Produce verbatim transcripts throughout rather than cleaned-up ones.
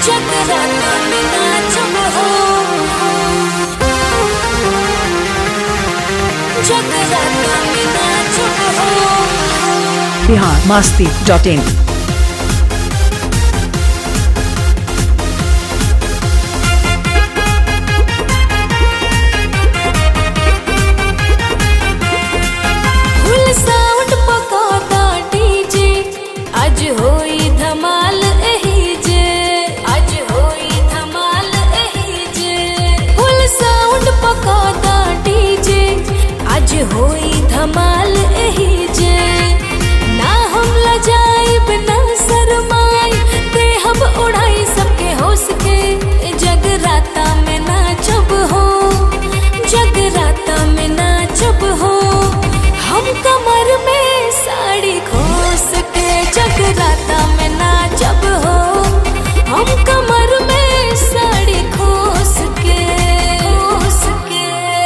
जगराता में नाचब हो, जगराता में नाचब हो। Bihar Masti dot in. होई धमाल एही जे, आज होई धमाल एही जे। फुल साउंड पकाता डीजे, आज होई धमाल एही जे। ना हम लजाइब ना शरमाई, देहब उड़ाई सबके होश के। जगराता में नाचब हो, जगराता में नाचब हो। हम कमर में साड़ी खोस के जगराता में नाचब हो, हम कमर में साड़ी खोस के, खोस के।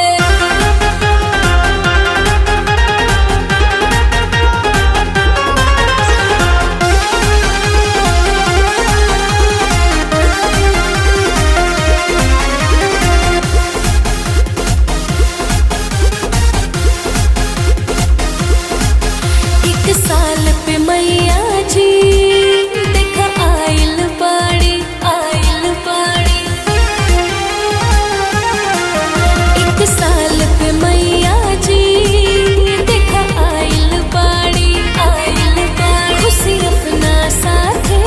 एक साल पे मैया जी देखा आइल बाड़ी, आइल बाड़ी। एक साल पे मैया जी देखा आइल बाड़ी, आइल बाड़ी। खुशी अपना साथे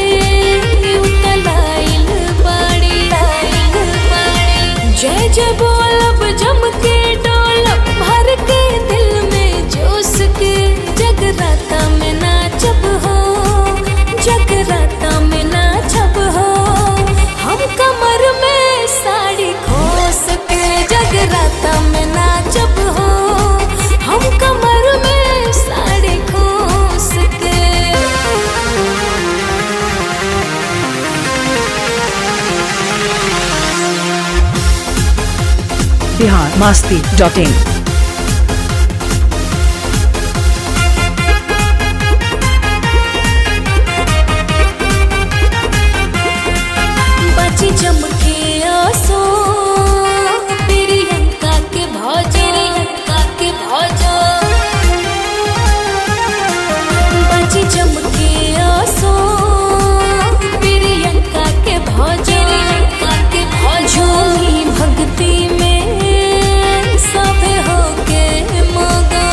उतलाइल बाड़ी, आइल बाड़ी। जय जय बोलब जम के डोलब, भर के दिल में जोश के। जगराता में नाचब हो, जगराता में नाचब हो। हम कमर में साड़ी खोस के जगराता में नाचब हो, हम कमर में साड़ी खोस के। Bihar Masti dot in. चमके आसो प्रियंका के भौजो, प्रियंका के भौजो। बाजी चमके आसो प्रियंका के भौजो, प्रियंका के भौजो। झूमी भक्ति में सभे होके मगो,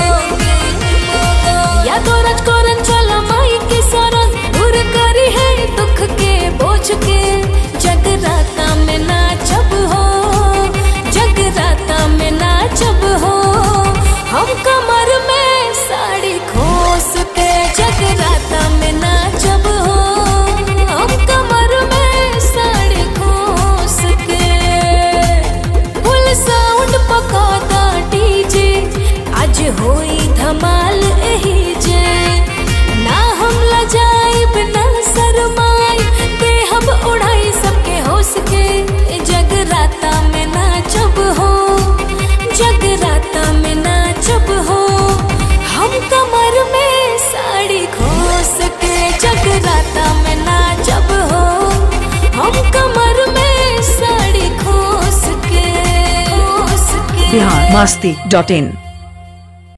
या तो राजकोरन चला माई के शरण, दूर करी है दुख के बोझ के। जगराता में नाचब हो, जगराता में नाचब हो। हम कमर में साड़ी खोस के जगराता में नाचब हो, हम कमर में साड़ी खोस के। फुल साउंड पकाता डीजे, आज होई धमाल एही जे। ना हम लजाइब ना शरमाई, देहब उड़ाई सबके होश के। जगराता में नाचब हो, जगराता में नाचब हो। हम कमर में साड़ी खोस के जगराता में नाचब हो, हम कमर में साड़ी खोस के, खोस के। बिहार मस्ती डॉट इन।